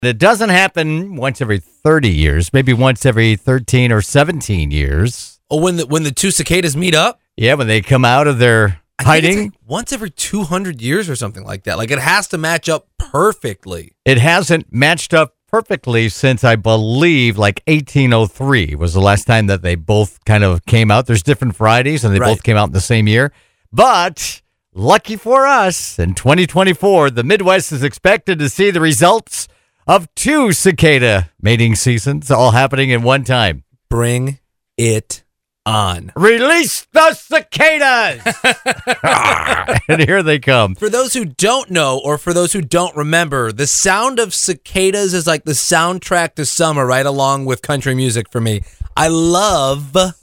It doesn't happen once every 30 years, maybe once every 13 or 17 years. Oh, when the two cicadas meet up? Yeah, when they come out of their I think it's hiding. like once every 200 years or something like that. Like, it has to match up perfectly. It hasn't matched up perfectly since, I believe, like 1803 was the last time that they both kind of came out. There's different varieties, and they both came out in the same year. But lucky for us, in 2024, the Midwest is expected to see the results of 2 cicada mating seasons all happening in one time. Bring it on. Release the cicadas! And here they come. For those who don't know, or for those who don't remember, the sound of cicadas is like the soundtrack to summer, right along with country music for me. I love the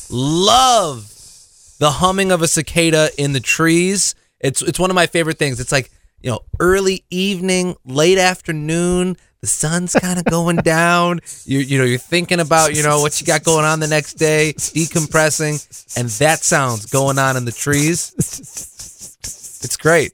humming of a cicada in the trees. It's one of my favorite things. It's like, early evening, late afternoon, the sun's kind of going down. You're thinking about, what you got going on the next day, decompressing, and that sound's going on in the trees. It's great.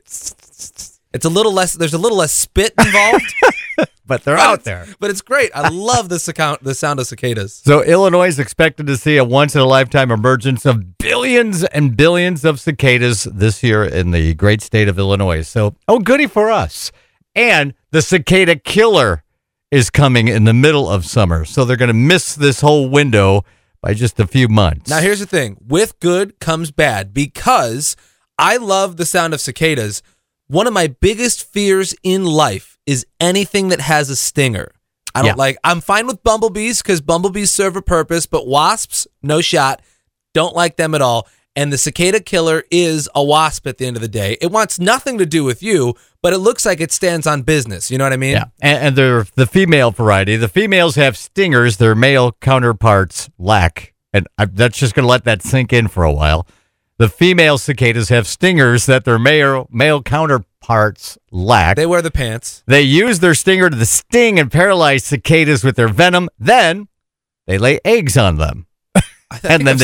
It's there's a little less spit involved. But they're out there. But it's great. I love the sound of cicadas. So Illinois is expected to see a once-in-a-lifetime emergence of billions and billions of cicadas this year in the great state of Illinois. So, goody for us. And the cicada killer is coming in the middle of summer. So they're going to miss this whole window by just a few months. Now, here's the thing. With good comes bad, because I love the sound of cicadas. One of my biggest fears in life is anything that has a stinger. I'm fine with bumblebees because bumblebees serve a purpose, but wasps, no shot. Don't like them at all. And the cicada killer is a wasp at the end of the day. It wants nothing to do with you, but it looks like it stands on business. You know what I mean? Yeah. And they're the female variety. The females have stingers their male counterparts lack. And that's just going to let that sink in for a while. The female cicadas have stingers that their male counterparts lack. They wear the pants. They use their stinger to sting and paralyze cicadas with their venom. Then they lay eggs on them. And then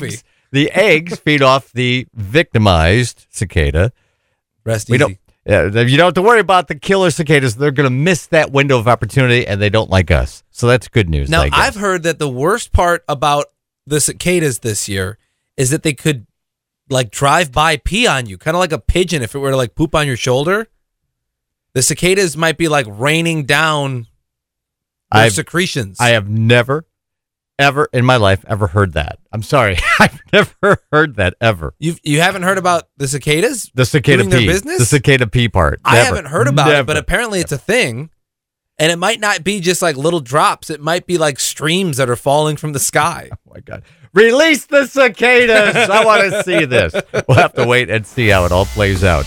the eggs feed off the victimized cicada. Rest easy. You don't have to worry about the killer cicadas. They're going to miss that window of opportunity, and they don't like us. So that's good news. Now, I've heard that the worst part about the cicadas this year is that they could drive by pee on you, kind of like a pigeon if it were to poop on your shoulder. The cicadas might be raining down their secretions. I have never, ever in my life ever heard that. I'm sorry. I've never heard that ever. You haven't heard about the cicadas? The cicada doing pee. Their business? The cicada pee part. I haven't heard about it, but apparently it's a thing. And it might not be just little drops. It might be streams that are falling from the sky. Oh, my God. Release the cicadas. I want to see this. We'll have to wait and see how it all plays out.